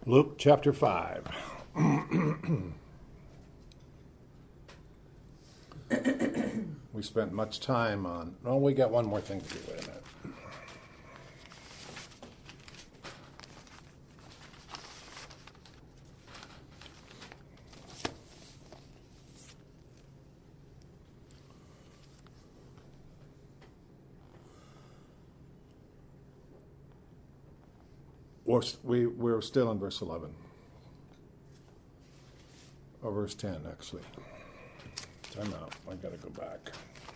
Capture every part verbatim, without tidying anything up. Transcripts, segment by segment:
Luke chapter five. We spent much time on... Oh, we got one more thing to do. Wait a minute. We're, we, we're still in verse eleven. Or verse ten, actually. Time out. I've got to go back.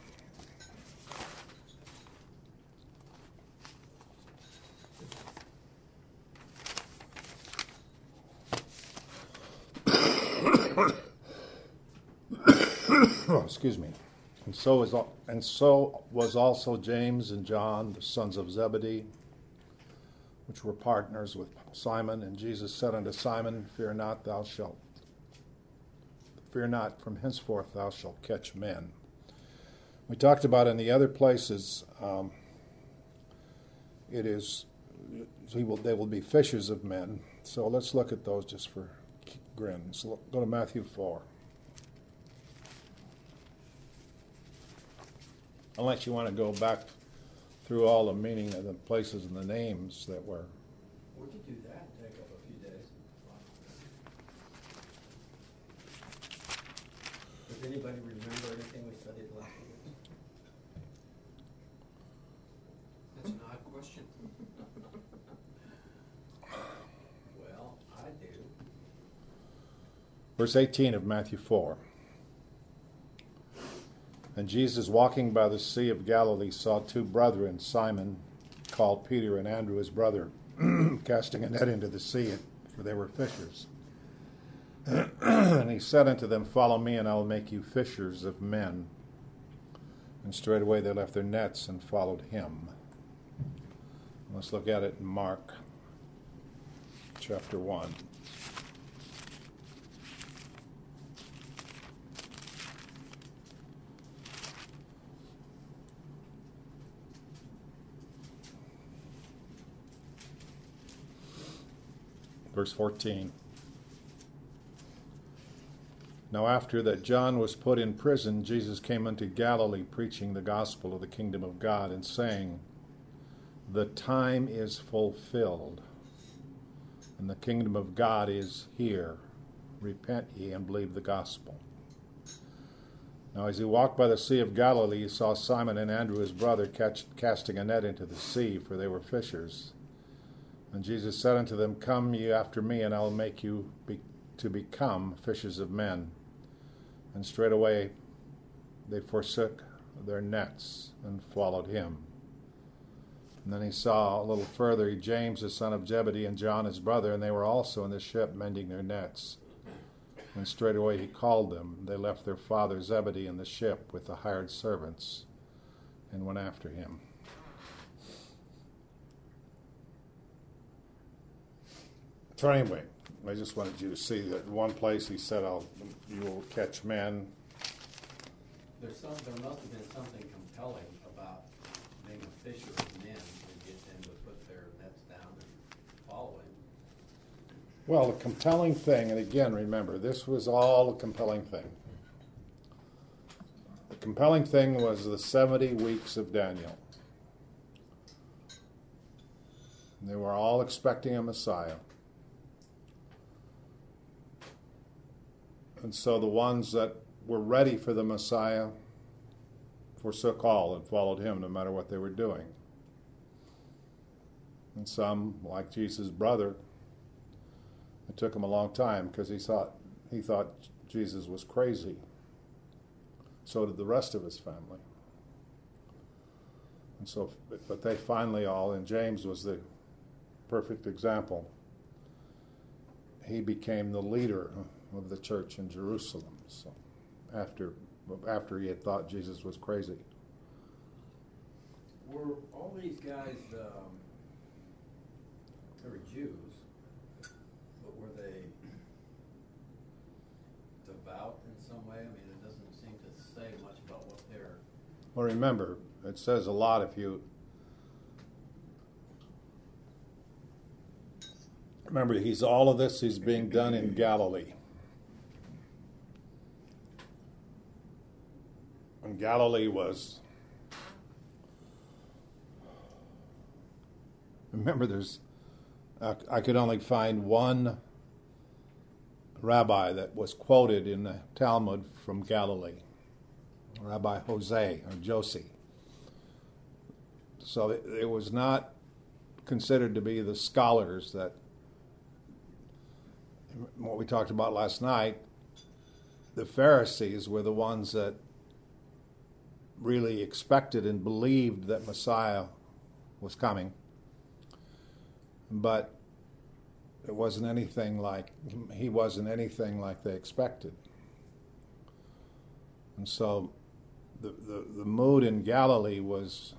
Oh, excuse me. And so is and so was also James and John, the sons of Zebedee, which were partners with Simon. And Jesus said unto Simon, Fear not, thou shalt Fear not, from henceforth thou shalt catch men. We talked about in the other places, um, it is, he will, they will be fishers of men. So let's look at those just for grins. Go to Matthew four. Unless you want to go back through all the meaning of the places and the names that were. We could do that and take up a few days. Does anybody remember anything we studied last week? That's an odd question. Well, I do. Verse eighteen of Matthew four. And Jesus, walking by the Sea of Galilee, saw two brethren, Simon, called Peter, and Andrew his brother, casting a net into the sea, for they were fishers. And he said unto them, Follow me, and I will make you fishers of men. And straightway they left their nets and followed him. Let's look at it in Mark chapter one. Verse fourteen. Now after that John was put in prison, Jesus came unto Galilee, preaching the gospel of the kingdom of God, and saying, The time is fulfilled, and the kingdom of God is here. Repent ye and believe the gospel. Now as he walked by the Sea of Galilee, he saw Simon and Andrew his brother catch, casting a net into the sea, for they were fishers. And Jesus said unto them, Come ye after me, and I will make you be, to become fishers of men. And straightway they forsook their nets and followed him. And then he saw a little further James the son of Zebedee and John his brother, and they were also in the ship mending their nets. And straightway he called them. They left their father Zebedee in the ship with the hired servants and went after him. So anyway, I just wanted you to see that in one place he said, I'll, you will catch men. There's some, there must have been something compelling about being a fisher of men to get them to put their nets down and follow him. Well, the compelling thing, and again, remember, this was all a compelling thing. The compelling thing was the seventy weeks of Daniel. They were all expecting a Messiah. And so the ones that were ready for the Messiah forsook all and followed him no matter what they were doing. And some, like Jesus' brother, it took him a long time because he thought he thought Jesus was crazy. So did the rest of his family. And so, but they finally all, and James was the perfect example. He became the leader of the church in Jerusalem. So after after he had thought Jesus was crazy. Were all these guys, um, they were Jews, but were they devout in some way? I mean, it doesn't seem to say much about what they're... Well, remember, it says a lot if you Remember, he's all of this is being done in Galilee. And Galilee was, remember, there's, uh, I could only find one rabbi that was quoted in the Talmud from Galilee, Rabbi Jose or Josie. So it, it was not considered to be the scholars that, what we talked about last night, the Pharisees were the ones that really expected and believed that Messiah was coming. But it wasn't anything like, he wasn't anything like they expected. And so the, the, the mood in Galilee was,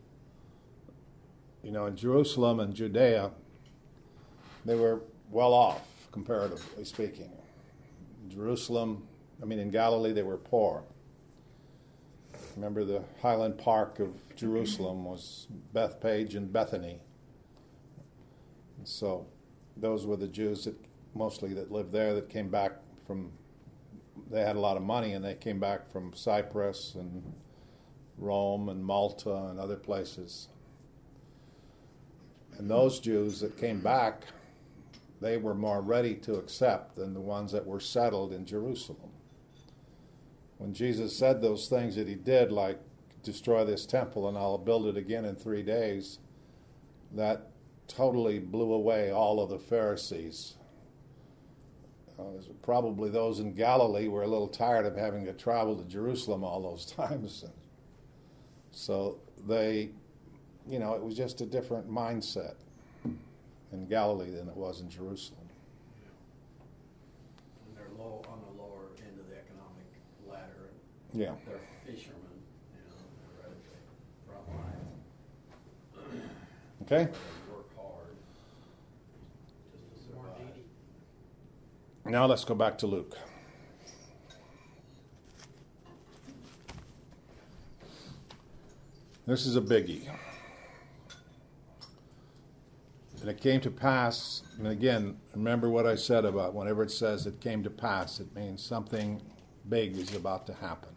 you know, in Jerusalem and Judea, they were well off, comparatively speaking. In Jerusalem, I mean, in Galilee, they were poor. Remember, the Highland Park of Jerusalem was Bethpage and Bethany. And so those were the Jews that mostly that lived there that came back from, they had a lot of money and they came back from Cyprus and Rome and Malta and other places. And those Jews that came back, they were more ready to accept than the ones that were settled in Jerusalem. When Jesus said those things that he did, like destroy this temple and I'll build it again in three days, that totally blew away all of the Pharisees. Uh, probably those in Galilee were a little tired of having to travel to Jerusalem all those times. So they, you know, it was just a different mindset in Galilee than it was in Jerusalem. And they're low on the lower end of the economic ladder. Yeah. They're fishermen, you know, they're right at the front line. Okay. They work hard just to More survive. needy. Now let's go back to Luke. This is a biggie. And it came to pass, and again, remember what I said about whenever it says it came to pass, it means something big is about to happen.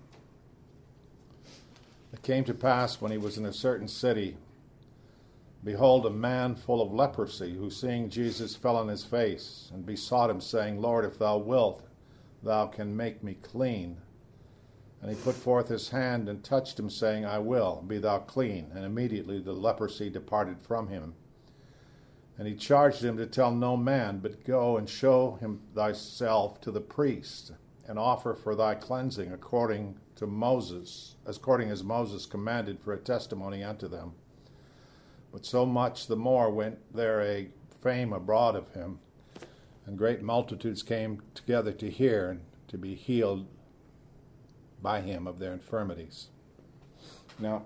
It came to pass when he was in a certain city, behold, a man full of leprosy, who seeing Jesus fell on his face and besought him, saying, Lord, if thou wilt, thou can make me clean. And he put forth his hand and touched him, saying, I will, be thou clean. And immediately the leprosy departed from him. And he charged him to tell no man, but go and show him thyself to the priest, and offer for thy cleansing according to Moses, as according as Moses commanded, for a testimony unto them. But so much the more went there a fame abroad of him, and great multitudes came together to hear and to be healed by him of their infirmities. Now,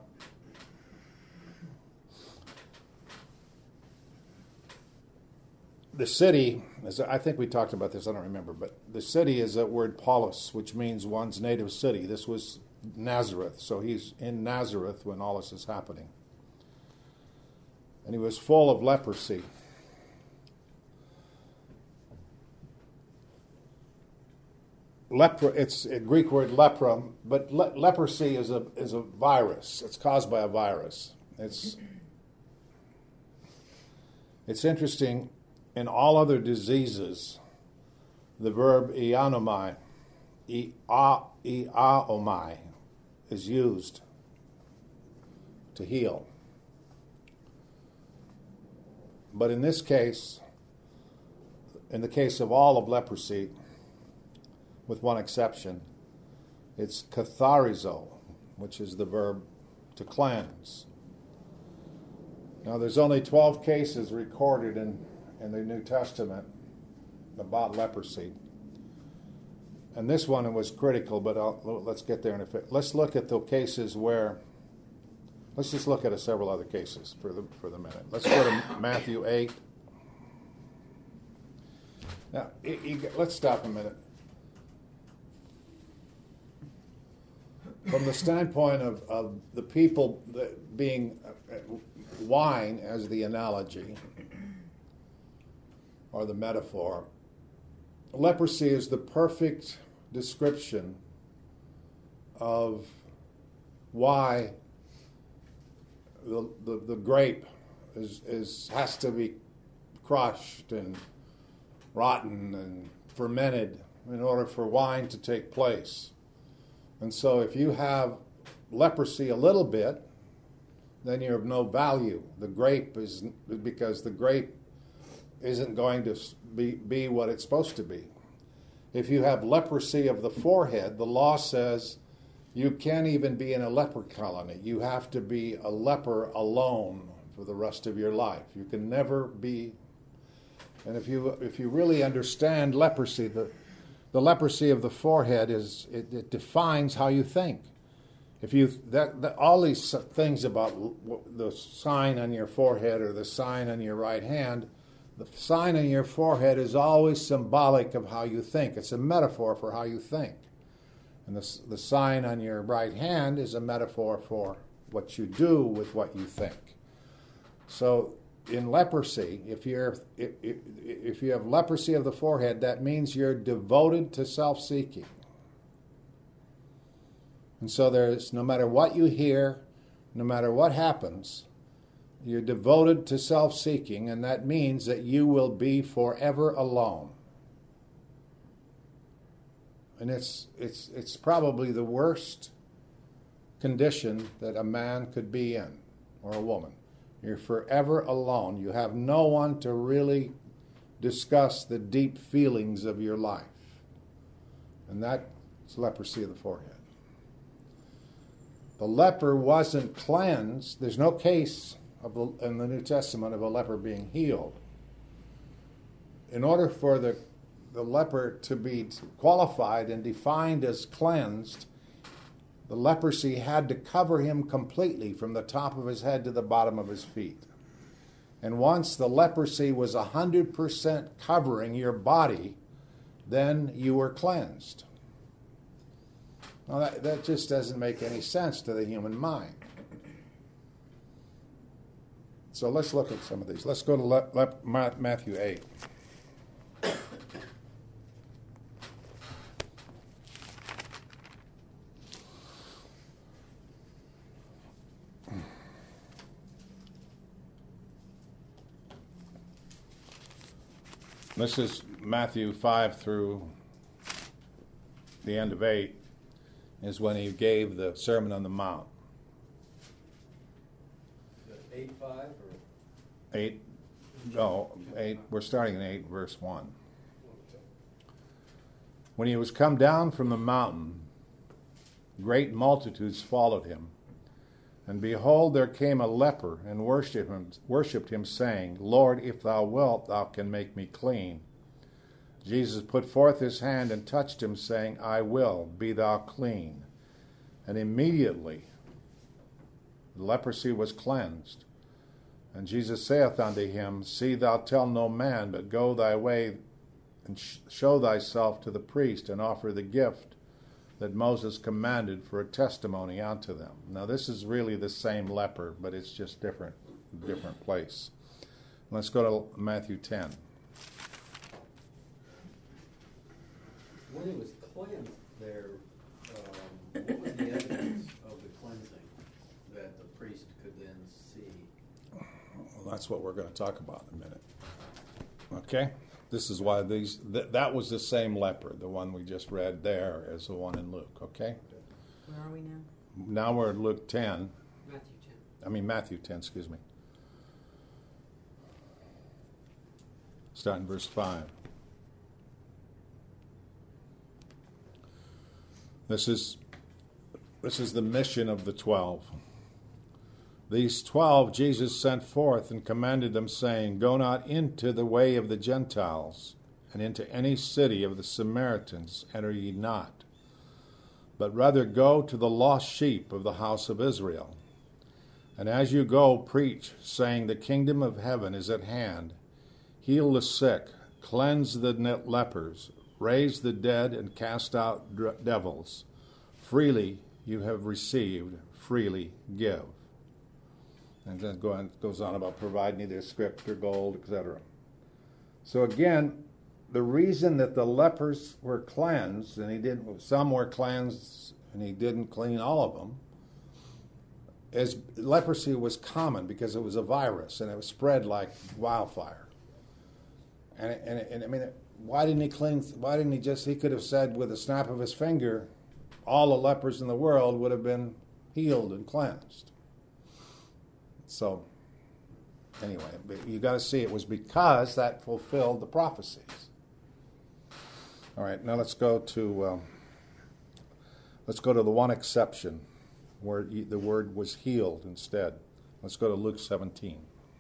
the city, as I think we talked about this, I don't remember, but the city is that word polis, which means one's native city. This was Nazareth, so he's in Nazareth when all this is happening. And he was full of leprosy. Lepra, it's a Greek word lepra, but le- leprosy is a is a virus. It's caused by a virus. It's it's interesting. In all other diseases, the verb ianomai, iaomai, is used to heal. But in this case, in the case of all of leprosy, with one exception, it's katharizo, which is the verb to cleanse. Now, there's only twelve cases recorded in in the New Testament about leprosy. And this one was critical, but I'll, let's get there in a bit. Let's look at the cases where, let's just look at a, several other cases for the, for the minute. Let's go to Matthew eight. Now, you, you, let's stop a minute. From the standpoint of, of the people that being uh, wine as the analogy, or the metaphor. Leprosy is the perfect description of why the, the, the grape is, is has to be crushed and rotten and fermented in order for wine to take place. And so if you have leprosy a little bit, then you're of no value. The grape is, because the grape isn't going to be, be what it's supposed to be. If you have leprosy of the forehead, the law says you can't even be in a leper colony. You have to be a leper alone for the rest of your life. You can never be. And if you if you really understand leprosy, the the leprosy of the forehead is it, it defines how you think. If you that, that all these things about the sign on your forehead or the sign on your right hand, the sign on your forehead is always symbolic of how you think. It's a metaphor for how you think. And the, the sign on your right hand is a metaphor for what you do with what you think. So in leprosy, if you're if, if, if you have leprosy of the forehead, that means you're devoted to self-seeking. And so there's, no matter what you hear, no matter what happens, you're devoted to self-seeking, and that means that you will be forever alone. And it's it's it's probably the worst condition that a man could be in, or a woman. You're forever alone. You have no one to really discuss the deep feelings of your life. And that's leprosy of the forehead. The leper wasn't cleansed. There's no case of the, in the New Testament of a leper being healed. In order for the, the leper to be qualified and defined as cleansed, the leprosy had to cover him completely from the top of his head to the bottom of his feet. And once the leprosy was one hundred percent covering your body, then you were cleansed. Now that, that just doesn't make any sense to the human mind. So let's look at some of these. Let's go to Le- Le- Matthew eight. This is Matthew five through the end of eight, is when he gave the Sermon on the Mount. eight five or? eight, no, eight, we're starting in eight, verse one. When he was come down from the mountain, great multitudes followed him. And behold, there came a leper and worshipped him, worshipped him, saying, Lord, if thou wilt, thou can make me clean. Jesus put forth his hand and touched him, saying, I will, be thou clean. And immediately the leprosy was cleansed. And Jesus saith unto him, See thou tell no man, but go thy way and sh- show thyself to the priest, and offer the gift that Moses commanded for a testimony unto them. Now this is really the same leper, but it's just different, different place. Let's go to Matthew ten. When it was cleansed there, um, what was the evidence of the cleansing that the priest could then see? Well, that's what we're going to talk about in a minute. Okay? This is why these, th- that was the same leper, the one we just read there, as the one in Luke, okay? Where are we now? Now we're at Luke ten. Matthew ten. I mean, Matthew ten, excuse me. Starting verse five. This is, this is the mission of the twelve. These twelve Jesus sent forth and commanded them, saying, Go not into the way of the Gentiles, and into any city of the Samaritans enter ye not, but rather go to the lost sheep of the house of Israel. And as you go, preach, saying, The kingdom of heaven is at hand. Heal the sick, cleanse the lepers, raise the dead, and cast out devils. Freely you have received, freely give. And then it goes on about provide neither script or gold, et cetera. So again, the reason that the lepers were cleansed, and he didn't, some were cleansed and he didn't clean all of them, is leprosy was common because it was a virus and it was spread like wildfire. And, and, and I mean, why didn't he clean? Why didn't he just? He could have said with a snap of his finger, all the lepers in the world would have been healed and cleansed. So, anyway, but you got to see it was because that fulfilled the prophecies. All right, now let's go to um, let's go to the one exception where the word was healed instead. Let's go to Luke seventeen.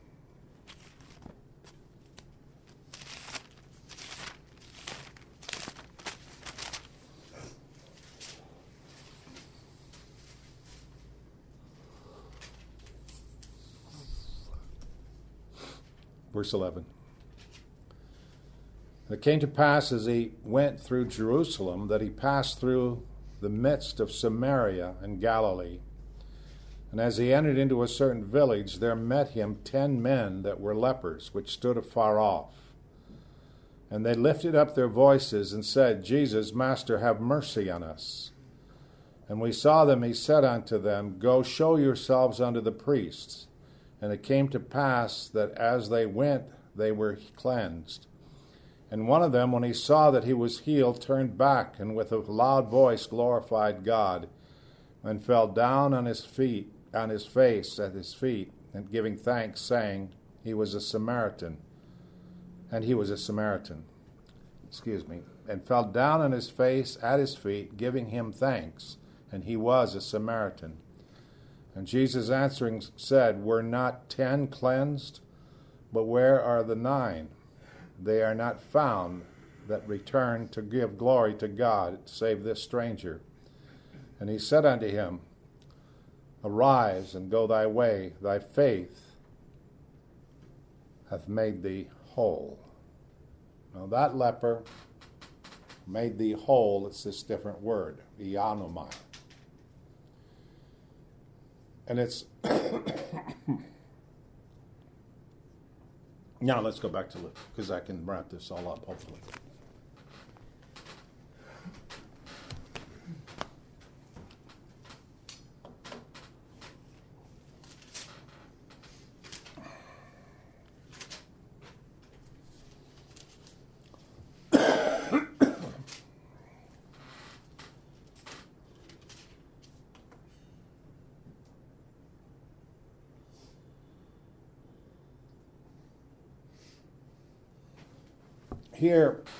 Verse eleven. It came to pass as he went through Jerusalem that he passed through the midst of Samaria and Galilee. And as he entered into a certain village, there met him ten men that were lepers, which stood afar off. And they lifted up their voices and said, Jesus, Master, have mercy on us. And we saw them, he said unto them, Go show yourselves unto the priests. And it came to pass that as they went, they were cleansed. And one of them, when he saw that he was healed, turned back, and with a loud voice glorified God, and fell down on his feet, on his face at his feet, and giving thanks, saying, He was a Samaritan. And he was a Samaritan. Excuse me. And fell down on his face at his feet, giving him thanks. And he was a Samaritan. And Jesus answering said, Were not ten cleansed? But where are the nine? They are not found that return to give glory to God, save this stranger. And he said unto him, Arise and go thy way, thy faith hath made thee whole. Now that leper made thee whole, it's this different word, ianomai. And it's now let's go back to Luke, because I can wrap this all up, hopefully. Here,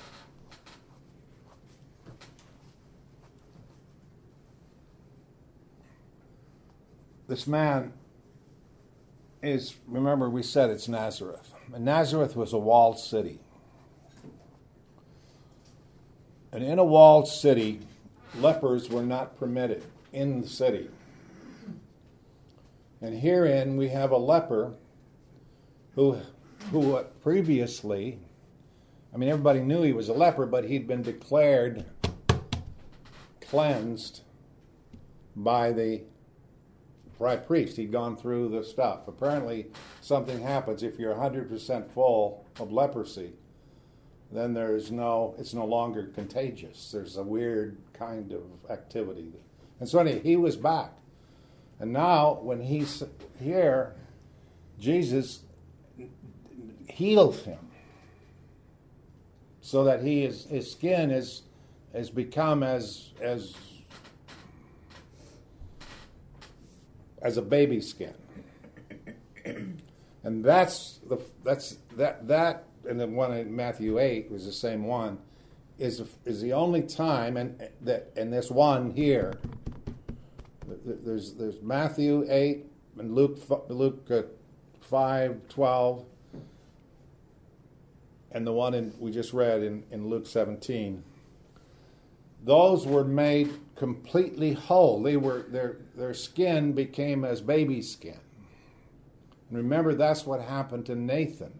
this man is, remember we said it's Nazareth. And Nazareth was a walled city. And in a walled city, lepers were not permitted in the city. And herein we have a leper who, who previously, I mean, everybody knew he was a leper, but he'd been declared cleansed by the high priest. He'd gone through the stuff. Apparently, something happens if you're one hundred percent full of leprosy. Then there's no, it's no longer contagious. There's a weird kind of activity. And so anyway, he was back. And now, when he's here, Jesus heals him. So that he is, his skin is has become as as as a baby skin, and that's the that's that that and the one in Matthew eight was the same one, is is the only time and that and this one here. There's there's Matthew eight and Luke Luke uh, five twelve. And the one in, we just read in, in Luke seventeen, those were made completely whole. They were their their skin became as baby skin. And remember, that's what happened to Nathan.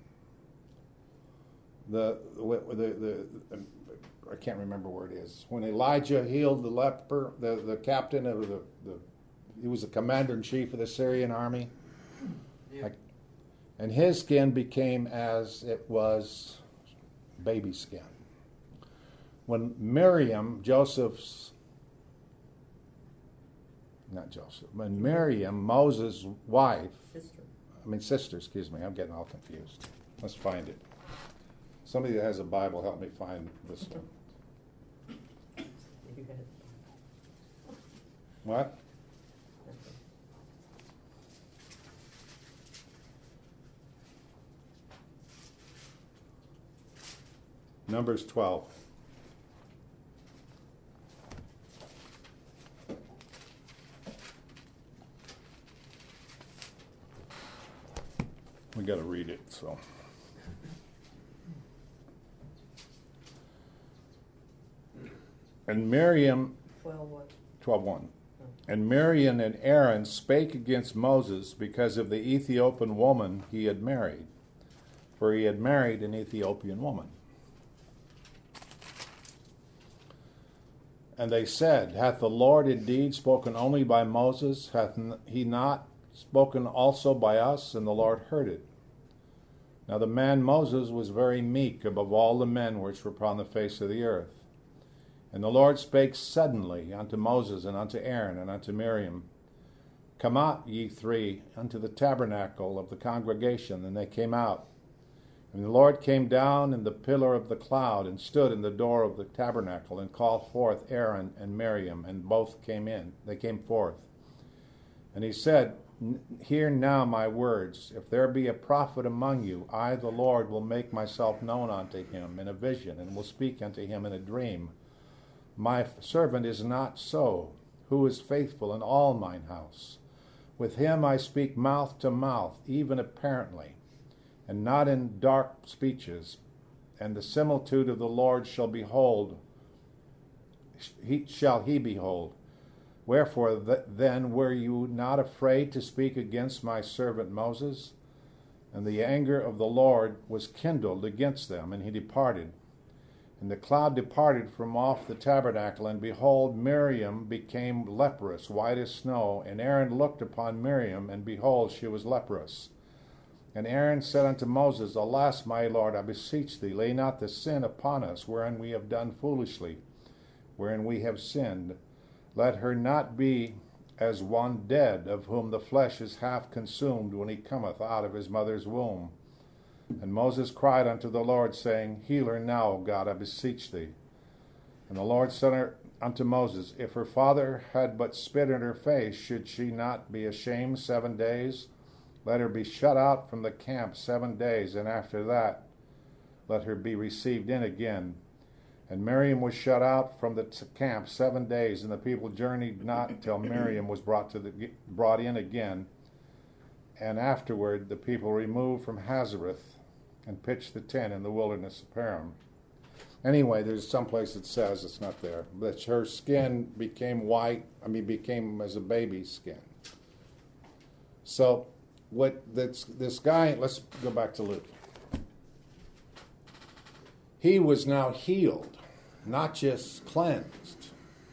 The the, the, the I can't remember where it is. When Elijah healed the leper, the, the captain of the, the he was the commander in chief of the Syrian army, yeah. Like, and his skin became as it was baby skin. When Miriam, Joseph's, not Joseph, when Miriam, Moses' wife, Sister. I mean sister, excuse me, I'm getting all confused. Let's find it. Somebody that has a Bible, help me find this one. You had it. What? Numbers twelve. We got to read it, so. And Miriam, Twelve what? twelve one. And Miriam and Aaron spake against Moses because of the Ethiopian woman he had married, for he had married an Ethiopian woman. And they said, Hath the Lord indeed spoken only by Moses? Hath he not spoken also by us? And the Lord heard it. Now the man Moses was very meek above all the men which were upon the face of the earth. And the Lord spake suddenly unto Moses and unto Aaron and unto Miriam, Come out, ye three, unto the tabernacle of the congregation. And they came out. And the Lord came down in the pillar of the cloud and stood in the door of the tabernacle and called forth Aaron and Miriam, and both came in. They came forth. And he said, Hear now my words. If there be a prophet among you, I, the Lord, will make myself known unto him in a vision, and will speak unto him in a dream. My servant is not so, who is faithful in all mine house. With him I speak mouth to mouth, even apparently, and not in dark speeches. And the similitude of the Lord shall behold, he, shall he behold. Wherefore th- then were you not afraid to speak against my servant Moses? And the anger of the Lord was kindled against them, and he departed. And the cloud departed from off the tabernacle, and behold, Miriam became leprous, white as snow. And Aaron looked upon Miriam, and behold, she was leprous. And Aaron said unto Moses, Alas, my Lord, I beseech thee, lay not the sin upon us, wherein we have done foolishly, wherein we have sinned. Let her not be as one dead, of whom the flesh is half consumed when he cometh out of his mother's womb. And Moses cried unto the Lord, saying, Heal her now, O God, I beseech thee. And the Lord said unto Moses, If her father had but spit in her face, should she not be ashamed seven days? Let her be shut out from the camp seven days, and after that let her be received in again. And Miriam was shut out from the t- camp seven days, and the people journeyed not till Miriam was brought to the brought in again. And afterward the people removed from Hazareth and pitched the tent in the wilderness of Paran. Anyway, there's some place that says, it's not there, that her skin became white, I mean became as a baby's skin. So what this, this guy, let's go back to Luke. He was now healed, not just cleansed.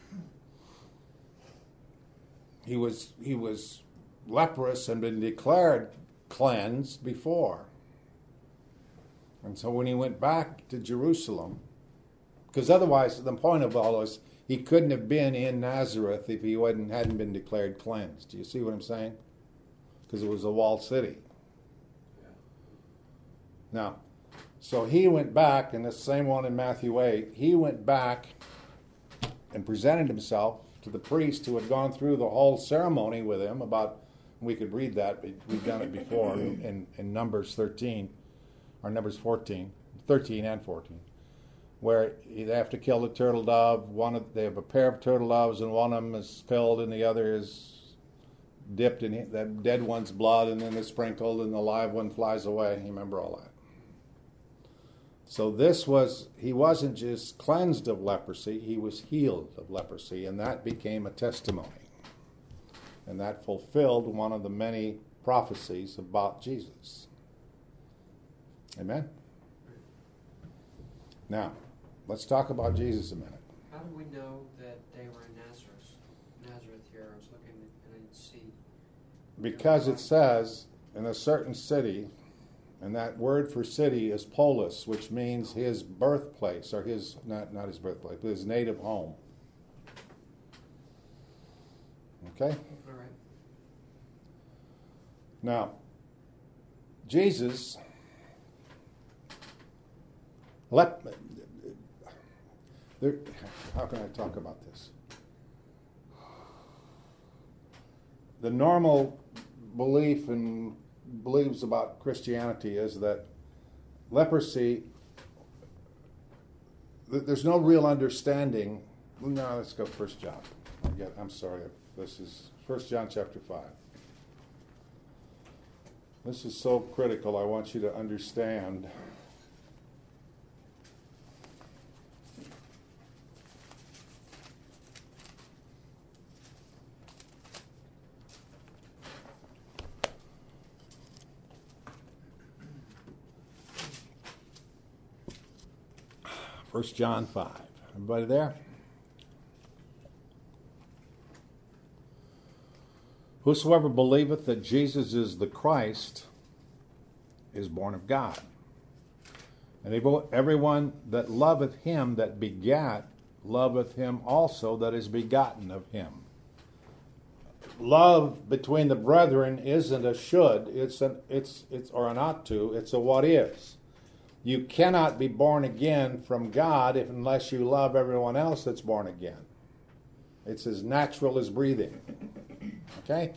He was he was leprous and been declared cleansed before. And so when he went back to Jerusalem, because otherwise the point of all this, he couldn't have been in Nazareth if he hadn't, hadn't been declared cleansed. Do you see what I'm saying? Because it was a walled city. Yeah. Now, so he went back, and the same one in Matthew eight, he went back and presented himself to the priest who had gone through the whole ceremony with him about, we could read that, but we've done it before in, in Numbers thirteen, or Numbers fourteen, thirteen and fourteen, where they have to kill the turtle dove. One of, they have a pair of turtle doves, and one of them is filled and the other is dipped in that dead one's blood, and then it's sprinkled and the live one flies away. You remember all that. So this was, he wasn't just cleansed of leprosy, he was healed of leprosy, and that became a testimony. And that fulfilled one of the many prophecies about Jesus. Amen? Now, let's talk about Jesus a minute. How do we know that they were in Nazareth? Nazareth here, I was looking and I didn't see. Because it says, in a certain city, And that word for city is polis, which means his birthplace, or his, not, not his birthplace, but his native home. Okay? All right. Now, Jesus, let, there, how can I talk about this? The normal belief and beliefs about Christianity is that leprosy, th- there's no real understanding. No, let's go First John. I get, I'm sorry. This is First John chapter five. This is so critical. I want you to understand. First John five. Everybody there? Whosoever believeth that Jesus is the Christ is born of God. And everyone that loveth him that begat loveth him also that is begotten of him. Love between the brethren isn't a should, it's an it's it's or an ought to, it's a what is. You cannot be born again from God if unless you love everyone else that's born again. It's as natural as breathing. Okay?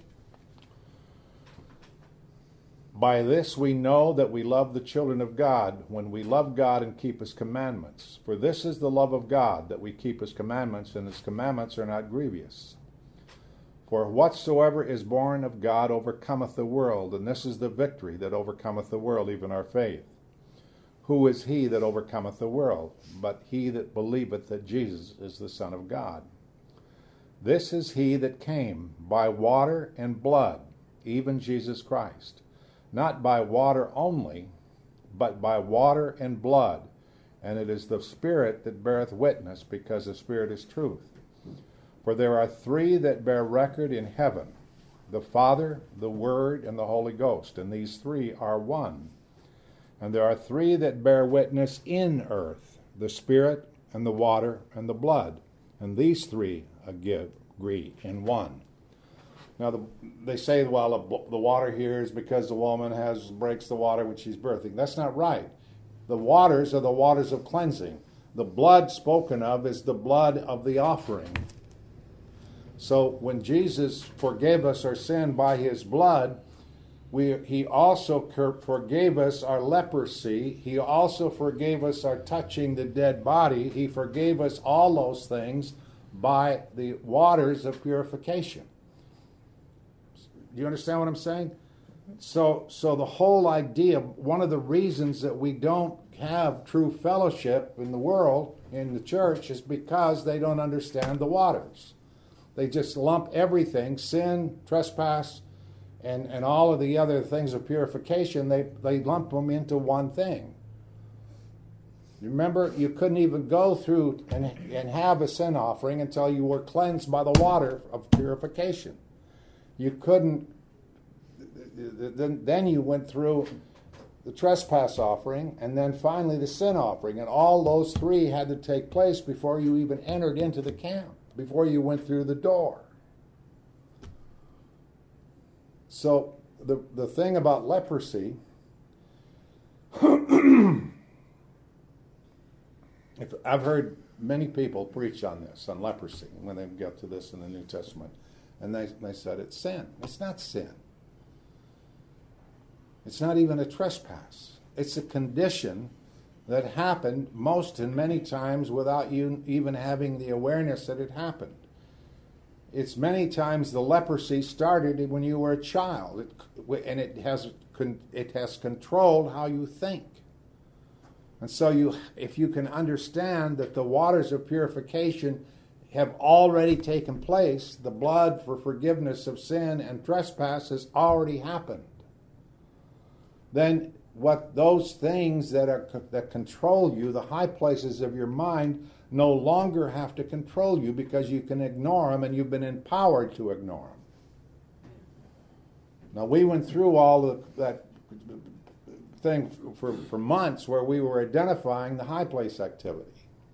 By this we know that we love the children of God, when we love God and keep his commandments. For this is the love of God, that we keep his commandments, and his commandments are not grievous. For whatsoever is born of God overcometh the world, and this is the victory that overcometh the world, even our faith. Who is he that overcometh the world, but he that believeth that Jesus is the Son of God? This is he that came by water and blood, even Jesus Christ. Not by water only, but by water and blood. And it is the Spirit that beareth witness, because the Spirit is truth. For there are three that bear record in heaven, the Father, the Word, and the Holy Ghost, and these three are one. And there are three that bear witness in earth, the Spirit, and the water, and the blood. And these three agree in one. Now, the, they say, well, the, the water here is because the woman has breaks the water when she's birthing. That's not right. The waters are the waters of cleansing. The blood spoken of is the blood of the offering. So when Jesus forgave us our sin by his blood, we, he also forgave us our leprosy. He also forgave us our touching the dead body. He forgave us all those things by the waters of purification. Do you understand what I'm saying? So, so the whole idea, one of the reasons that we don't have true fellowship in the world, in the church, is because they don't understand the waters. They just lump everything, sin, trespass, and, and all of the other things of purification, they, they lump them into one thing. You remember, you couldn't even go through and, and have a sin offering until you were cleansed by the water of purification. You couldn't, then, then you went through the trespass offering, and then finally the sin offering. And all those three had to take place before you even entered into the camp, before you went through the door. So the, the thing about leprosy, if, I've heard many people preach on this, on leprosy, when they get to this in the New Testament. And they, they said it's sin. It's not sin. It's not even a trespass. It's a condition that happened most and many times without you even having the awareness that it happened. It's many times the leprosy started when you were a child, it, and it has it has controlled how you think. And so you, if you can understand that the waters of purification have already taken place, the blood for forgiveness of sin and trespass has already happened, then what those things that are that control you, the high places of your mind, no longer have to control you, because you can ignore them, and you've been empowered to ignore them. Now, we went through all of that thing for, for months where we were identifying the high place activity.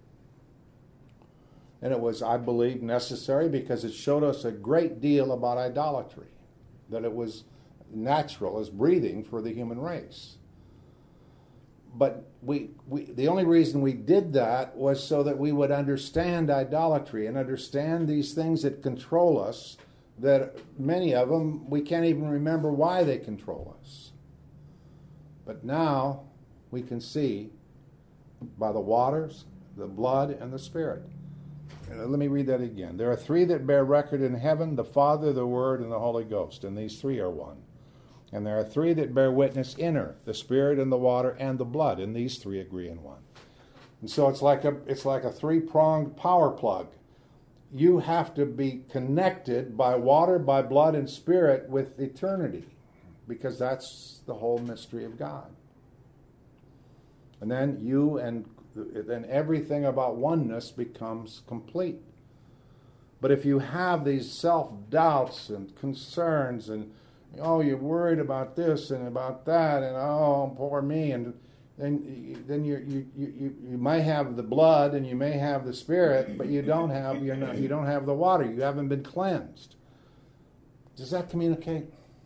And it was, I believe, necessary because it showed us a great deal about idolatry, that it was natural as breathing for the human race. But we, we, the only reason we did that was so that we would understand idolatry and understand these things that control us, that many of them, we can't even remember why they control us. But now we can see by the waters, the blood, and the Spirit. Let me read that again. There are three that bear record in heaven, the Father, the Word, and the Holy Ghost, and these three are one. And there are three that bear witness in earth, the Spirit and the water and the blood, and these three agree in one. And so it's like a it's like a three-pronged power plug. You have to be connected by water, by blood, and Spirit with eternity, because that's the whole mystery of God. And then you and then everything about oneness becomes complete. But if you have these self-doubts and concerns and, oh, you're worried about this and about that, and oh, poor me, and then then you you you you may have the blood and you may have the Spirit, but you don't have you're not, you don't have the water. You haven't been cleansed. Does that communicate?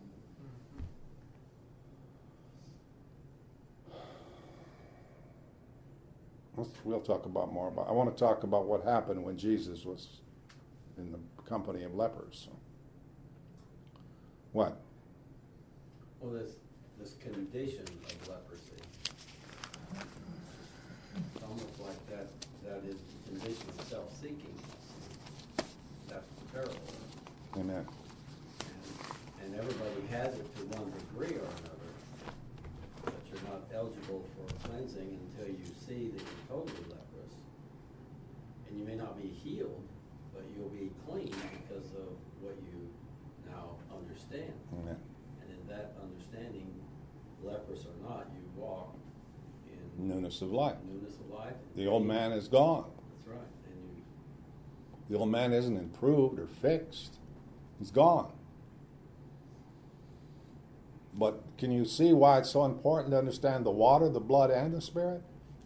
We'll talk about more about. I want to talk about what happened when Jesus was in the company of lepers. What? Well, this this condition of leprosy, it's almost like that. That is the condition of self-seeking. That's the parable. Amen. And, and everybody has it to one degree or another, but you're not eligible for cleansing until you see that you're totally leprous. And you may not be healed, but you'll be clean because of what you now understand. Amen. And in that understanding, leprous or not, you walk in Newness of life. newness of life. The old man is gone. That's right. And you, The old man isn't improved or fixed. He's gone. But can you see why it's so important to understand the water, the blood, and the Spirit?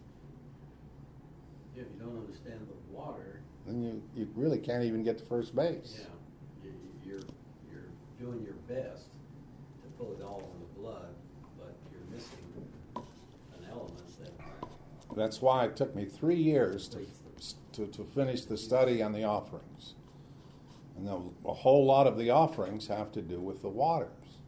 if you don't understand the water, Then you, you really can't even get to first base. yeah, you, you're you're doing your best to pull it all in the blood, but you're missing an element that That's why it took me three years to to, to finish the study on the offerings. And the, a whole lot of the offerings have to do with the waters.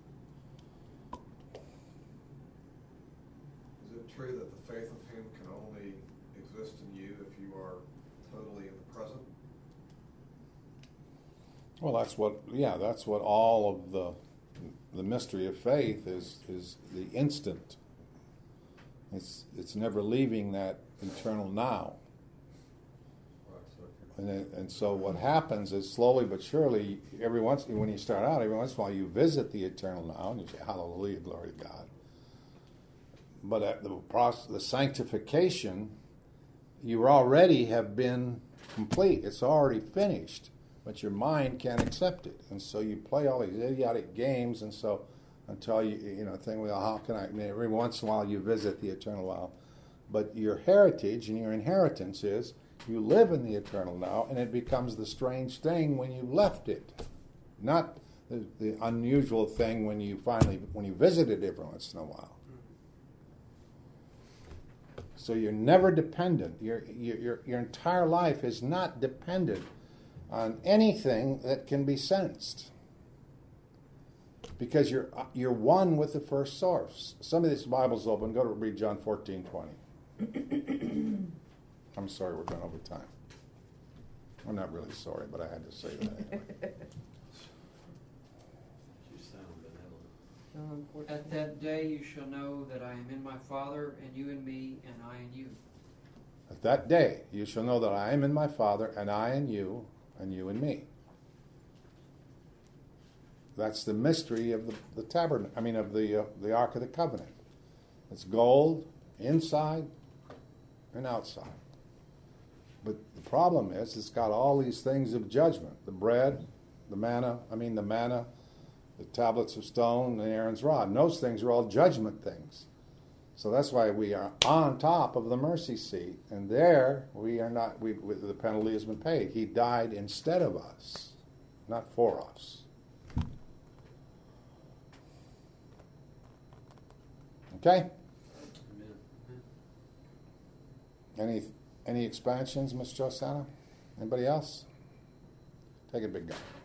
Is it true that the faith of Him can only exist in you if you are totally in the present? Well, that's what, yeah, that's what all of the the mystery of faith is, is the instant. It's it's never leaving that eternal now. And, it, and so what happens is slowly but surely, every once when you start out, every once in a while you visit the eternal now and you say, hallelujah, glory to God. But at the process, the sanctification, you already have been complete. It's already finished, but your mind can't accept it. And so you play all these idiotic games, and so until you, you know, think, well, how can I, I mean, every once in a while you visit the eternal now. But your heritage and your inheritance is you live in the eternal now, and it becomes the strange thing when you left it. Not the, the unusual thing when you finally, when you visit it every once in a while. So you're never dependent. Your, your, your, your entire life is not dependent on anything that can be sensed. Because you're, you're one with the first source. Some of these Bibles open, go to read John fourteen twenty. I'm sorry we're going over time. I'm not really sorry, but I had to say that anyway. you sound benevolent. John fourteen. At that day you shall know that I am in my Father, and you in me, and I in you. At that day you shall know that I am in my Father, and I in you, and you in me. That's the mystery of the, the tabernacle, I mean of the, uh, the Ark of the Covenant. It's gold inside and outside. But the problem is, it's got all these things of judgment. The bread, the manna, I mean the manna, the tablets of stone, and Aaron's rod. And those things are all judgment things. So that's why we are on top of the mercy seat, and there we are not. We, we the penalty has been paid. He died instead of us, not for us. Okay. Amen. Any any expansions, Miss Josana? Anybody else? Take it, big guy.